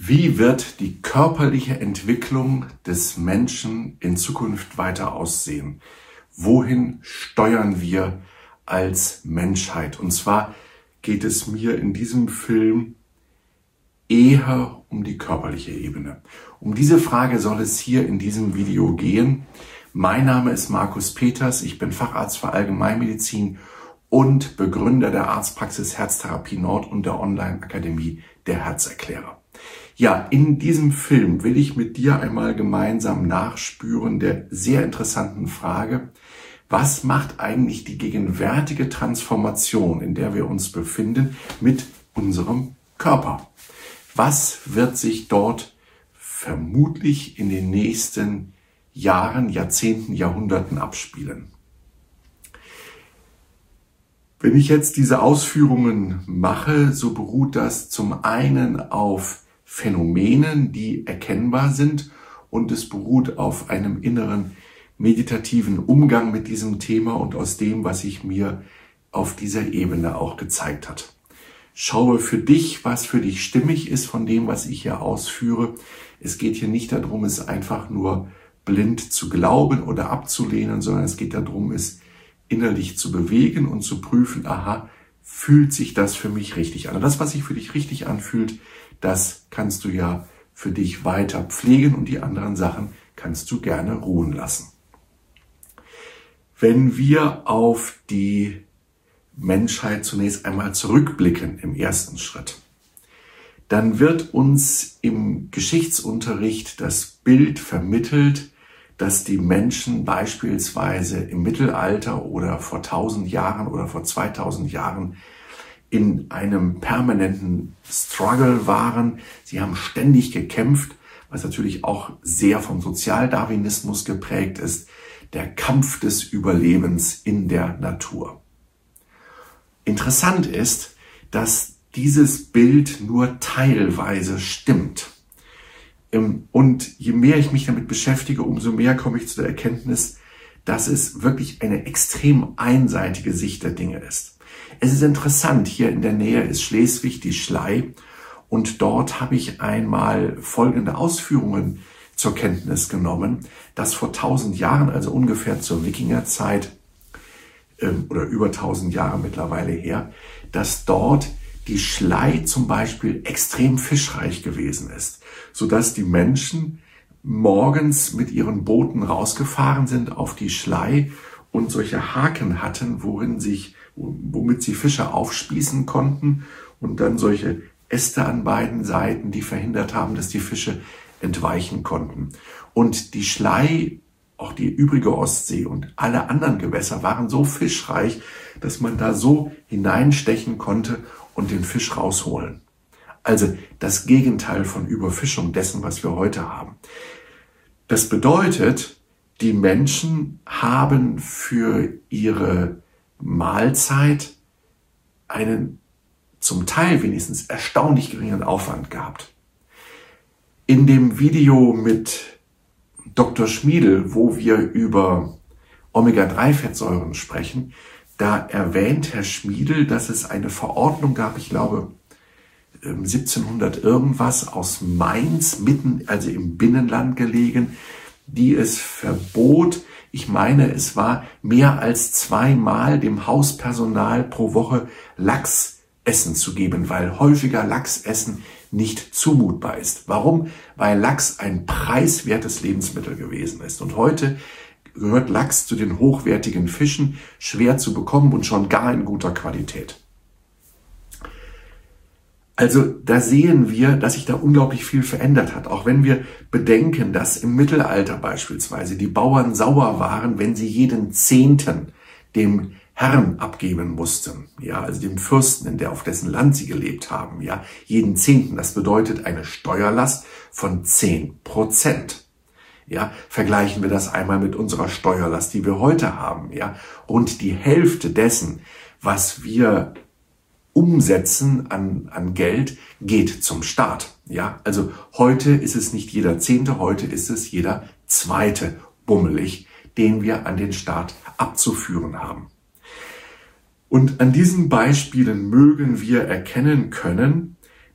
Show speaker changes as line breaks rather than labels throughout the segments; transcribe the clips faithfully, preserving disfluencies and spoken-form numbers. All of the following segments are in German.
Wie wird die körperliche Entwicklung des Menschen in Zukunft weiter aussehen? Wohin steuern wir als Menschheit? Und zwar geht es mir in diesem Film eher um die körperliche Ebene. Um diese Frage soll es hier in diesem Video gehen. Mein Name ist Markus Peters, ich bin Facharzt für Allgemeinmedizin und Begründer der Arztpraxis Herztherapie Nord und der Online-Akademie der Herzerklärer. Ja, in diesem Film will ich mit dir einmal gemeinsam nachspüren der sehr interessanten Frage, was macht eigentlich die gegenwärtige Transformation, in der wir uns befinden, mit unserem Körper? Was wird sich dort vermutlich in den nächsten Jahren, Jahrzehnten, Jahrhunderten abspielen? Wenn ich jetzt diese Ausführungen mache, so beruht das zum einen auf Phänomenen, die erkennbar sind, und es beruht auf einem inneren meditativen Umgang mit diesem Thema und aus dem, was sich mir auf dieser Ebene auch gezeigt hat. Schaue für dich, was für dich stimmig ist von dem, was ich hier ausführe. Es geht hier nicht darum, es einfach nur blind zu glauben oder abzulehnen, sondern es geht darum, es innerlich zu bewegen und zu prüfen, aha, fühlt sich das für mich richtig an? Und das, was sich für dich richtig anfühlt, das kannst du ja für dich weiter pflegen und die anderen Sachen kannst du gerne ruhen lassen. Wenn wir auf die Menschheit zunächst einmal zurückblicken im ersten Schritt, dann wird uns im Geschichtsunterricht das Bild vermittelt, dass die Menschen beispielsweise im Mittelalter oder vor tausend Jahren oder vor zweitausend Jahren in einem permanenten Struggle waren. Sie haben ständig gekämpft, was natürlich auch sehr vom Sozialdarwinismus geprägt ist, der Kampf des Überlebens in der Natur. Interessant ist, dass dieses Bild nur teilweise stimmt. Und je mehr ich mich damit beschäftige, umso mehr komme ich zu der Erkenntnis, dass es wirklich eine extrem einseitige Sicht der Dinge ist. Es ist interessant, hier in der Nähe ist Schleswig, die Schlei, und dort habe ich einmal folgende Ausführungen zur Kenntnis genommen, dass vor tausend Jahren, also ungefähr zur Wikingerzeit ähm, oder über tausend Jahre mittlerweile her, dass dort die Schlei zum Beispiel extrem fischreich gewesen ist, sodass die Menschen morgens mit ihren Booten rausgefahren sind auf die Schlei und solche Haken hatten, worin sich, womit sie Fische aufspießen konnten, und dann solche Äste an beiden Seiten, die verhindert haben, dass die Fische entweichen konnten. Und die Schlei, auch die übrige Ostsee und alle anderen Gewässer waren so fischreich, dass man da so hineinstechen konnte und den Fisch rausholen. Also das Gegenteil von Überfischung dessen, was wir heute haben. Das bedeutet, die Menschen haben für ihre Mahlzeit einen zum Teil wenigstens erstaunlich geringen Aufwand gehabt. In dem Video mit Doktor Schmiedl, wo wir über Omega drei Fettsäuren sprechen, da erwähnt Herr Schmiedl, dass es eine Verordnung gab, ich glaube siebzehnhundert irgendwas, aus Mainz, mitten, also im Binnenland gelegen, die es verbot, ich meine, es war mehr als zweimal dem Hauspersonal pro Woche Lachs essen zu geben, weil häufiger Lachsessen nicht zumutbar ist. Warum? Weil Lachs ein preiswertes Lebensmittel gewesen ist. Und heute gehört Lachs zu den hochwertigen Fischen, schwer zu bekommen und schon gar in guter Qualität. Also da sehen wir, dass sich da unglaublich viel verändert hat. Auch wenn wir bedenken, dass im Mittelalter beispielsweise die Bauern sauer waren, wenn sie jeden Zehnten dem Herrn abgeben mussten, ja, also dem Fürsten, in der auf dessen Land sie gelebt haben, ja, jeden Zehnten. Das bedeutet eine Steuerlast von zehn Prozent. Ja, vergleichen wir das einmal mit unserer Steuerlast, die wir heute haben, ja, rund die Hälfte dessen, was wir umsetzen an, an Geld, geht zum Staat. Ja, also heute ist es nicht jeder Zehnte, heute ist es jeder Zweite bummelig, den wir an den Staat abzuführen haben. Und an diesen Beispielen mögen wir erkennen können,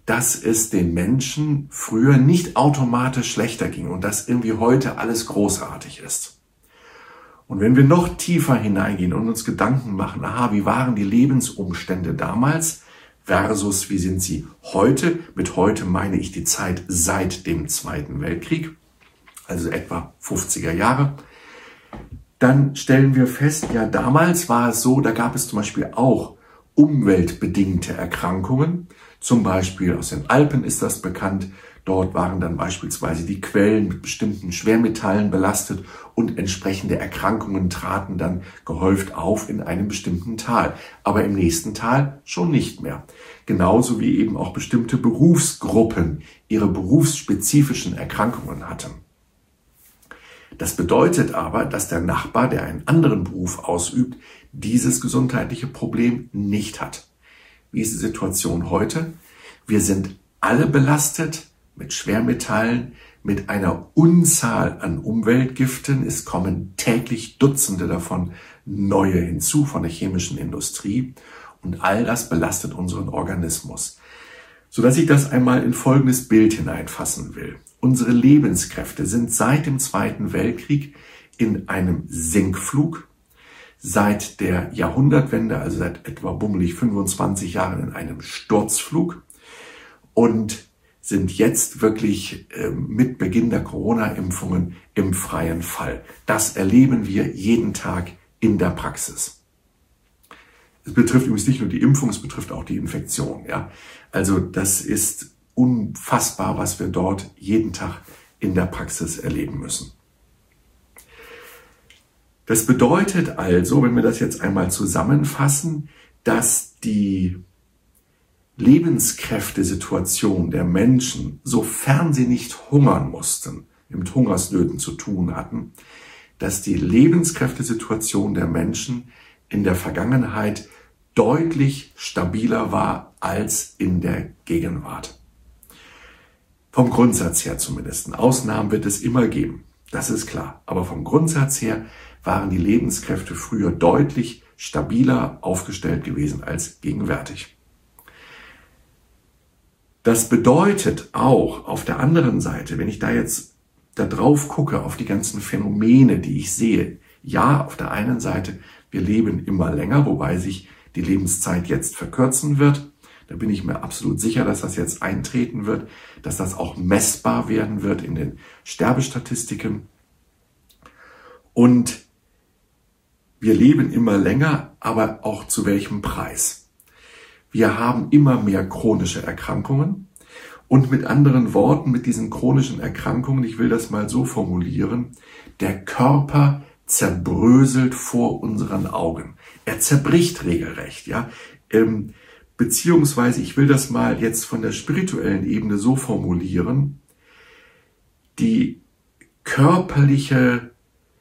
dass es den Menschen früher nicht automatisch schlechter ging und dass irgendwie heute alles großartig ist. Und wenn wir noch tiefer hineingehen und uns Gedanken machen, aha, wie waren die Lebensumstände damals versus wie sind sie heute? Mit heute meine ich die Zeit seit dem Zweiten Weltkrieg, also etwa fünfziger Jahre. Dann stellen wir fest, ja, damals war es so, da gab es zum Beispiel auch umweltbedingte Erkrankungen. Zum Beispiel aus den Alpen ist das bekannt. Dort waren dann beispielsweise die Quellen mit bestimmten Schwermetallen belastet und entsprechende Erkrankungen traten dann gehäuft auf in einem bestimmten Tal. Aber im nächsten Tal schon nicht mehr. Genauso wie eben auch bestimmte Berufsgruppen ihre berufsspezifischen Erkrankungen hatten. Das bedeutet aber, dass der Nachbar, der einen anderen Beruf ausübt, dieses gesundheitliche Problem nicht hat. Wie ist die Situation heute? Wir sind alle belastet mit Schwermetallen, mit einer Unzahl an Umweltgiften. Es kommen täglich Dutzende davon neue hinzu von der chemischen Industrie. Und all das belastet unseren Organismus. Sodass ich das einmal in folgendes Bild hineinfassen will. Unsere Lebenskräfte sind seit dem Zweiten Weltkrieg in einem Sinkflug, seit der Jahrhundertwende, also seit etwa bummelig fünfundzwanzig Jahren in einem Sturzflug und sind jetzt wirklich äh, mit Beginn der Corona-Impfungen im freien Fall. Das erleben wir jeden Tag in der Praxis. Es betrifft übrigens nicht nur die Impfung, es betrifft auch die Infektion. Ja? Also das ist unfassbar, was wir dort jeden Tag in der Praxis erleben müssen. Das bedeutet also, wenn wir das jetzt einmal zusammenfassen, dass die Lebenskräftesituation der Menschen, sofern sie nicht hungern mussten, mit Hungersnöten zu tun hatten, dass die Lebenskräftesituation der Menschen in der Vergangenheit deutlich stabiler war als in der Gegenwart. Vom Grundsatz her zumindest. Ausnahmen wird es immer geben, das ist klar. Aber vom Grundsatz her waren die Lebenskräfte früher deutlich stabiler aufgestellt gewesen als gegenwärtig. Das bedeutet auch auf der anderen Seite, wenn ich da jetzt da drauf gucke, auf die ganzen Phänomene, die ich sehe, ja, auf der einen Seite, wir leben immer länger, wobei sich die Lebenszeit jetzt verkürzen wird. Da bin ich mir absolut sicher, dass das jetzt eintreten wird, dass das auch messbar werden wird in den Sterbestatistiken. Und wir leben immer länger, aber auch zu welchem Preis? Wir haben immer mehr chronische Erkrankungen und mit anderen Worten, mit diesen chronischen Erkrankungen, ich will das mal so formulieren, der Körper zerbröselt vor unseren Augen. Er zerbricht regelrecht, ja. Ähm, beziehungsweise, ich will das mal jetzt von der spirituellen Ebene so formulieren, die körperliche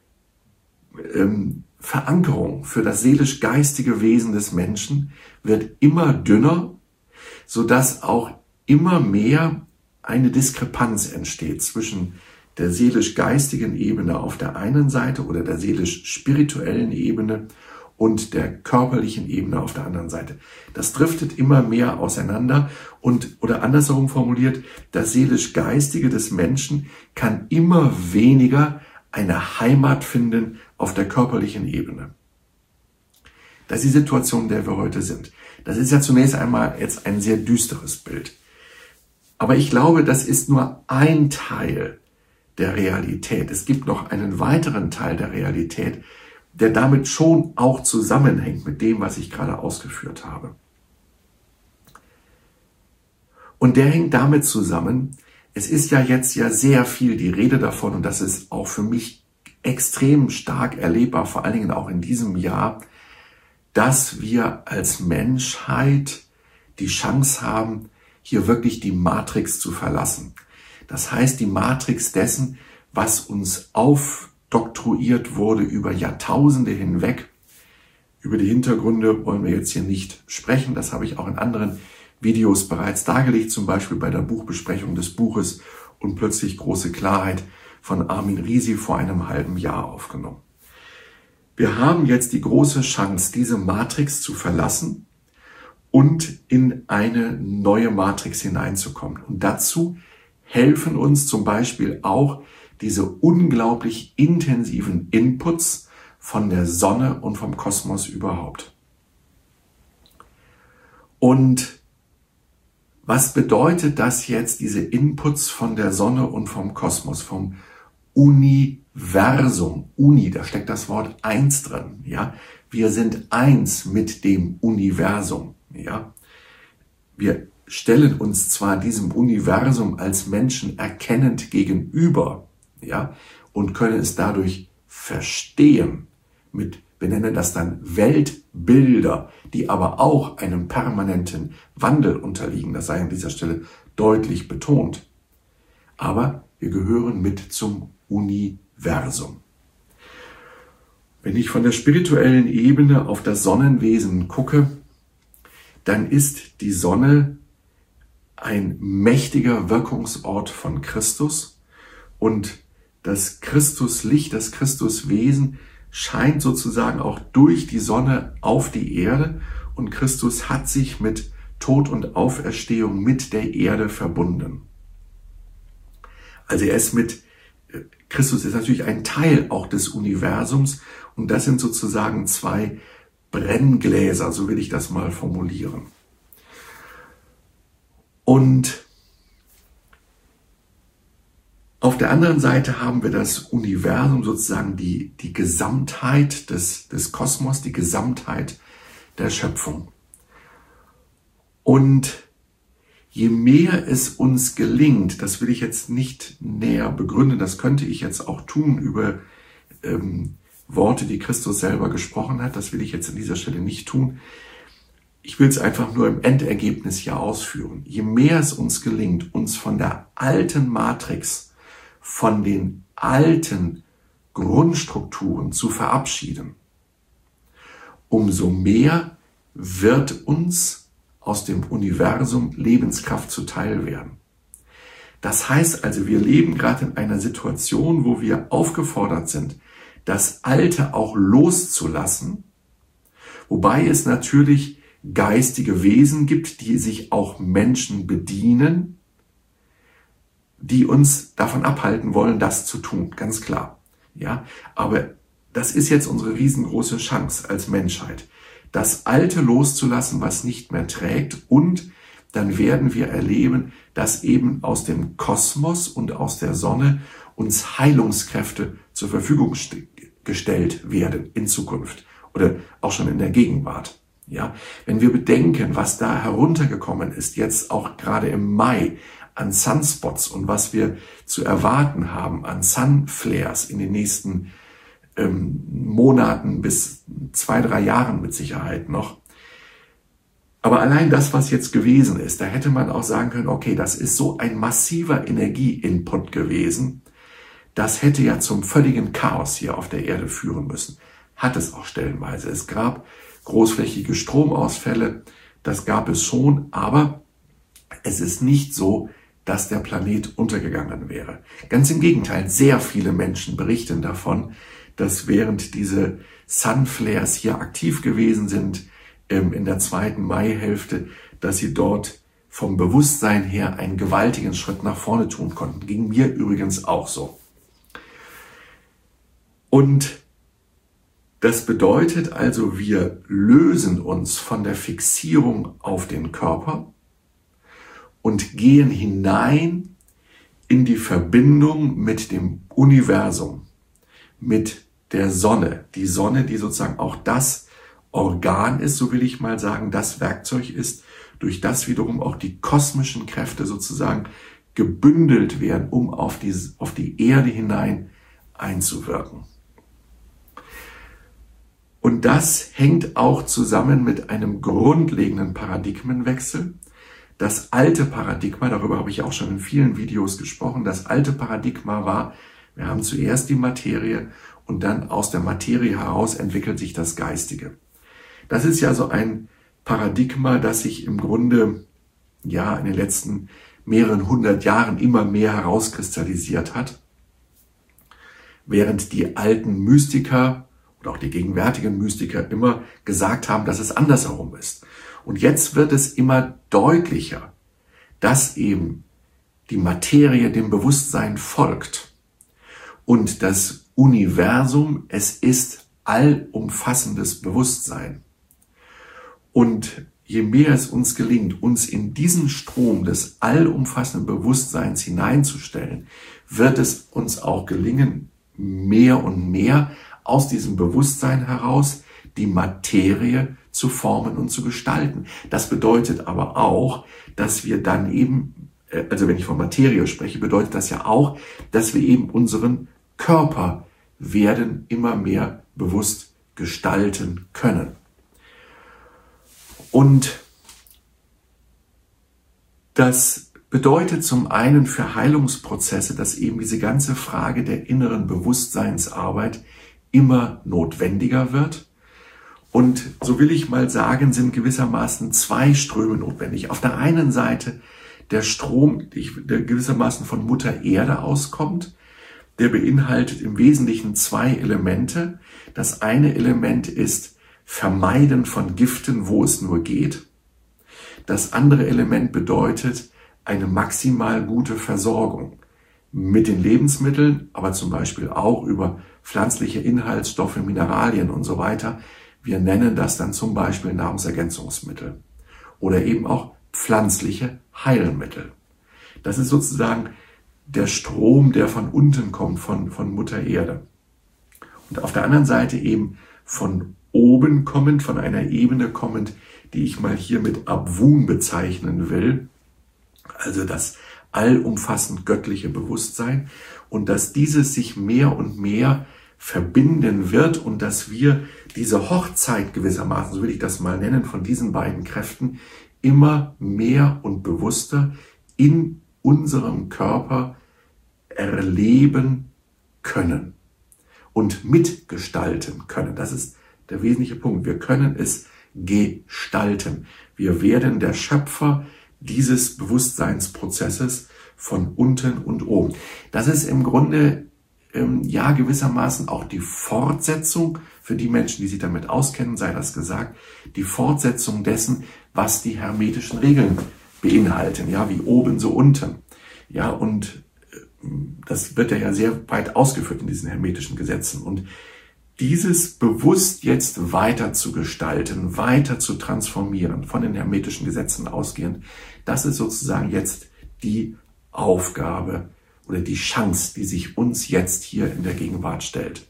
ähm, Verankerung für das seelisch-geistige Wesen des Menschen wird immer dünner, sodass auch immer mehr eine Diskrepanz entsteht zwischen der seelisch-geistigen Ebene auf der einen Seite oder der seelisch-spirituellen Ebene und der körperlichen Ebene auf der anderen Seite. Das driftet immer mehr auseinander und, oder andersherum formuliert, das seelisch-geistige des Menschen kann immer weniger eine Heimat finden auf der körperlichen Ebene. Das ist die Situation, in der wir heute sind. Das ist ja zunächst einmal jetzt ein sehr düsteres Bild. Aber ich glaube, das ist nur ein Teil der Realität. Es gibt noch einen weiteren Teil der Realität, der damit schon auch zusammenhängt mit dem, was ich gerade ausgeführt habe. Und der hängt damit zusammen, es ist ja jetzt ja sehr viel die Rede davon, und das ist auch für mich extrem stark erlebbar, vor allen Dingen auch in diesem Jahr, dass wir als Menschheit die Chance haben, hier wirklich die Matrix zu verlassen. Das heißt, die Matrix dessen, was uns aufdoktroyiert wurde über Jahrtausende hinweg. Über die Hintergründe wollen wir jetzt hier nicht sprechen. Das habe ich auch in anderen Videos bereits dargelegt, zum Beispiel bei der Buchbesprechung des Buches Und plötzlich große Klarheit von Armin Risi vor einem halben Jahr aufgenommen. Wir haben jetzt die große Chance, diese Matrix zu verlassen und in eine neue Matrix hineinzukommen. Und dazu helfen uns zum Beispiel auch diese unglaublich intensiven Inputs von der Sonne und vom Kosmos überhaupt. Und was bedeutet das jetzt, diese Inputs von der Sonne und vom Kosmos, vom Universum? Uni, da steckt das Wort eins drin, ja. Wir sind eins mit dem Universum, ja. Wir stellen uns zwar diesem Universum als Menschen erkennend gegenüber, ja, und können es dadurch verstehen mit, wir nennen das dann Weltbilder, die aber auch einem permanenten Wandel unterliegen. Das sei an dieser Stelle deutlich betont. Aber wir gehören mit zum Universum. Wenn ich von der spirituellen Ebene auf das Sonnenwesen gucke, dann ist die Sonne ein mächtiger Wirkungsort von Christus und das Christuslicht, das Christuswesen scheint sozusagen auch durch die Sonne auf die Erde und Christus hat sich mit Tod und Auferstehung mit der Erde verbunden. Also er ist mit, Christus ist natürlich ein Teil auch des Universums und das sind sozusagen zwei Brenngläser, so will ich das mal formulieren. Und auf der anderen Seite haben wir das Universum, sozusagen die, die Gesamtheit des, des Kosmos, die Gesamtheit der Schöpfung. Und je mehr es uns gelingt, das will ich jetzt nicht näher begründen, das könnte ich jetzt auch tun über ähm, Worte, die Christus selber gesprochen hat, das will ich jetzt an dieser Stelle nicht tun. Ich will es einfach nur im Endergebnis hier ausführen. Je mehr es uns gelingt, uns von der alten Matrix, von den alten Grundstrukturen zu verabschieden, umso mehr wird uns aus dem Universum Lebenskraft zuteil werden. Das heißt also, wir leben gerade in einer Situation, wo wir aufgefordert sind, das Alte auch loszulassen, wobei es natürlich geistige Wesen gibt, die sich auch Menschen bedienen, die uns davon abhalten wollen, das zu tun, ganz klar. Ja, aber das ist jetzt unsere riesengroße Chance als Menschheit, das Alte loszulassen, was nicht mehr trägt, und dann werden wir erleben, dass eben aus dem Kosmos und aus der Sonne uns Heilungskräfte zur Verfügung gestellt werden in Zukunft oder auch schon in der Gegenwart. Ja, wenn wir bedenken, was da heruntergekommen ist, jetzt auch gerade im Mai, an Sunspots und was wir zu erwarten haben an Sunflares in den nächsten ähm, Monaten bis zwei, drei Jahren mit Sicherheit noch. Aber allein das, was jetzt gewesen ist, da hätte man auch sagen können, okay, das ist so ein massiver Energieinput gewesen, das hätte ja zum völligen Chaos hier auf der Erde führen müssen. Hat es auch stellenweise. Es gab großflächige Stromausfälle, das gab es schon, aber es ist nicht so, dass der Planet untergegangen wäre. Ganz im Gegenteil, sehr viele Menschen berichten davon, dass während diese Sunflares hier aktiv gewesen sind, ähm, in der zweiten Maihälfte, dass sie dort vom Bewusstsein her einen gewaltigen Schritt nach vorne tun konnten. Ging mir übrigens auch so. Und das bedeutet also, wir lösen uns von der Fixierung auf den Körper und gehen hinein in die Verbindung mit dem Universum, mit der Sonne. Die Sonne, die sozusagen auch das Organ ist, so will ich mal sagen, das Werkzeug ist, durch das wiederum auch die kosmischen Kräfte sozusagen gebündelt werden, um auf die, auf die Erde hinein einzuwirken. Und das hängt auch zusammen mit einem grundlegenden Paradigmenwechsel. Das alte Paradigma, darüber habe ich auch schon in vielen Videos gesprochen, das alte Paradigma war, wir haben zuerst die Materie und dann aus der Materie heraus entwickelt sich das Geistige. Das ist ja so ein Paradigma, das sich im Grunde ja in den letzten mehreren hundert Jahren immer mehr herauskristallisiert hat, während die alten Mystiker oder auch die gegenwärtigen Mystiker immer gesagt haben, dass es andersherum ist. Und jetzt wird es immer deutlicher, dass eben die Materie dem Bewusstsein folgt und das Universum, es ist allumfassendes Bewusstsein. Und je mehr es uns gelingt, uns in diesen Strom des allumfassenden Bewusstseins hineinzustellen, wird es uns auch gelingen, mehr und mehr aus diesem Bewusstsein heraus die Materie zu formen und zu gestalten. Das bedeutet aber auch, dass wir dann eben, also wenn ich von Materie spreche, bedeutet das ja auch, dass wir eben unseren Körper werden immer mehr bewusst gestalten können. Und das bedeutet zum einen für Heilungsprozesse, dass eben diese ganze Frage der inneren Bewusstseinsarbeit immer notwendiger wird. Und so will ich mal sagen, sind gewissermaßen zwei Ströme notwendig. Auf der einen Seite der Strom, der gewissermaßen von Mutter Erde auskommt, der beinhaltet im Wesentlichen zwei Elemente. Das eine Element ist Vermeiden von Giften, wo es nur geht. Das andere Element bedeutet eine maximal gute Versorgung mit den Lebensmitteln, aber zum Beispiel auch über pflanzliche Inhaltsstoffe, Mineralien und so weiter. Wir nennen das dann zum Beispiel Nahrungsergänzungsmittel oder eben auch pflanzliche Heilmittel. Das ist sozusagen der Strom, der von unten kommt, von, von Mutter Erde. Und auf der anderen Seite eben von oben kommend, von einer Ebene kommend, die ich mal hier mit Abwun bezeichnen will, also das allumfassend göttliche Bewusstsein, und dass dieses sich mehr und mehr verbinden wird und dass wir diese Hochzeit gewissermaßen, so will ich das mal nennen, von diesen beiden Kräften immer mehr und bewusster in unserem Körper erleben können und mitgestalten können. Das ist der wesentliche Punkt. Wir können es gestalten. Wir werden der Schöpfer dieses Bewusstseinsprozesses von unten und oben. Das ist im Grunde ähm, ja gewissermaßen auch die Fortsetzung, für die Menschen, die sich damit auskennen, sei das gesagt, die Fortsetzung dessen, was die hermetischen Regeln beinhalten, ja, wie oben so unten. Ja, und äh, das wird ja sehr weit ausgeführt in diesen hermetischen Gesetzen. Und dieses bewusst jetzt weiter zu gestalten, weiter zu transformieren, von den hermetischen Gesetzen ausgehend, das ist sozusagen jetzt die Aufgabe oder die Chance, die sich uns jetzt hier in der Gegenwart stellt.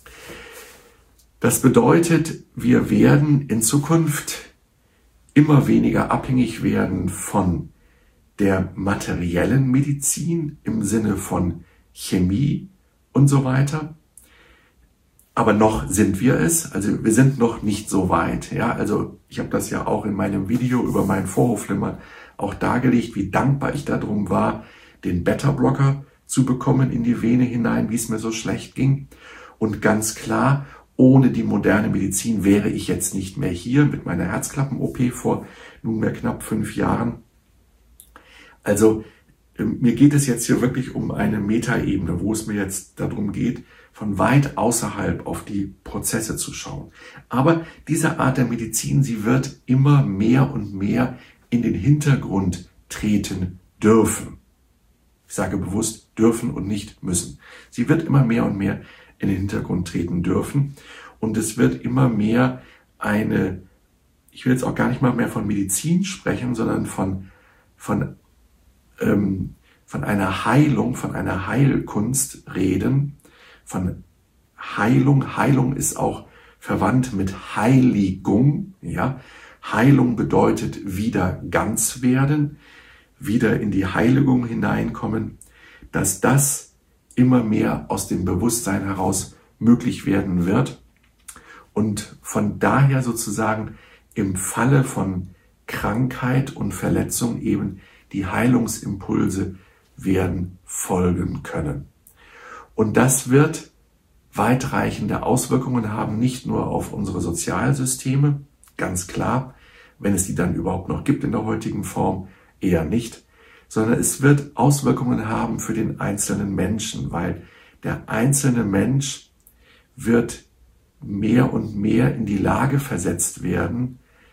Das bedeutet, wir werden in Zukunft immer weniger abhängig werden von der materiellen Medizin im Sinne von Chemie und so weiter. Aber noch sind wir es, also wir sind noch nicht so weit. Ja, also ich habe das ja auch in meinem Video über meinen Vorhofflimmern auch dargelegt, wie dankbar ich darum war, den Beta-Blocker zu bekommen in die Vene hinein, wie es mir so schlecht ging. Und ganz klar, ohne die moderne Medizin wäre ich jetzt nicht mehr hier mit meiner Herzklappen-O P vor nunmehr knapp fünf Jahren. Also mir geht es jetzt hier wirklich um eine Metaebene, wo es mir jetzt darum geht, von weit außerhalb auf die Prozesse zu schauen. Aber diese Art der Medizin, sie wird immer mehr und mehr in den Hintergrund treten dürfen. Ich sage bewusst dürfen und nicht müssen. Sie wird immer mehr und mehr in den Hintergrund treten dürfen. Und es wird immer mehr eine, ich will jetzt auch gar nicht mal mehr von Medizin sprechen, sondern von, von, ähm, von einer Heilung, von einer Heilkunst reden, von Heilung. Heilung ist auch verwandt mit Heiligung. Ja? Heilung bedeutet wieder ganz werden, wieder in die Heiligung hineinkommen, dass das immer mehr aus dem Bewusstsein heraus möglich werden wird und von daher sozusagen im Falle von Krankheit und Verletzung eben die Heilungsimpulse werden folgen können. Und das wird weitreichende Auswirkungen haben, nicht nur auf unsere Sozialsysteme, ganz klar, wenn es die dann überhaupt noch gibt in der heutigen Form, eher nicht, sondern es wird Auswirkungen haben für den einzelnen Menschen, weil der einzelne Mensch wird mehr und mehr in die Lage versetzt werden,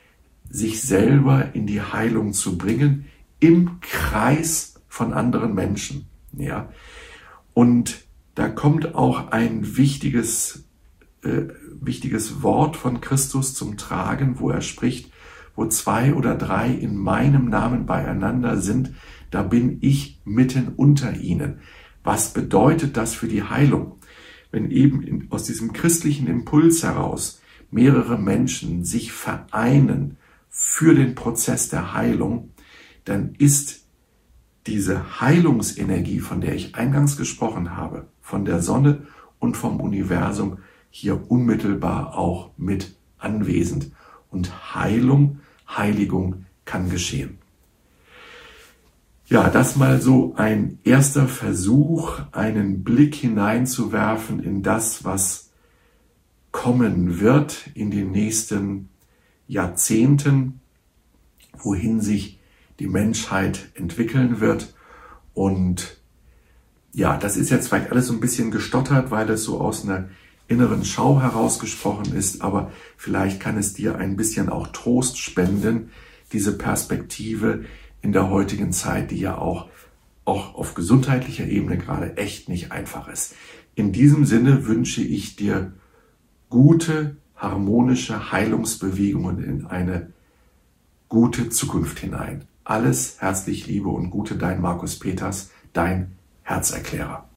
sich selber in die Heilung zu bringen, im Kreis von anderen Menschen. Ja? Und da kommt auch ein wichtiges, äh, wichtiges Wort von Christus zum Tragen, wo er spricht, wo zwei oder drei in meinem Namen beieinander sind, da bin ich mitten unter ihnen. Was bedeutet das für die Heilung? Wenn eben in, aus diesem christlichen Impuls heraus mehrere Menschen sich vereinen für den Prozess der Heilung, dann ist diese Heilungsenergie, von der ich eingangs gesprochen habe, von der Sonne und vom Universum, hier unmittelbar auch mit anwesend. Und Heilung, Heiligung kann geschehen. Ja, das mal so ein erster Versuch, einen Blick hineinzuwerfen in das, was kommen wird in den nächsten Jahrzehnten, wohin sich die Menschheit entwickeln wird. Und ja, das ist jetzt vielleicht alles so ein bisschen gestottert, weil es so aus einer inneren Schau herausgesprochen ist, aber vielleicht kann es dir ein bisschen auch Trost spenden, diese Perspektive in der heutigen Zeit, die ja auch, auch auf gesundheitlicher Ebene gerade echt nicht einfach ist. In diesem Sinne wünsche ich dir gute, harmonische Heilungsbewegungen in eine gute Zukunft hinein. Alles herzlich Liebe und Gute, dein Markus Peters, dein Herzerklärer.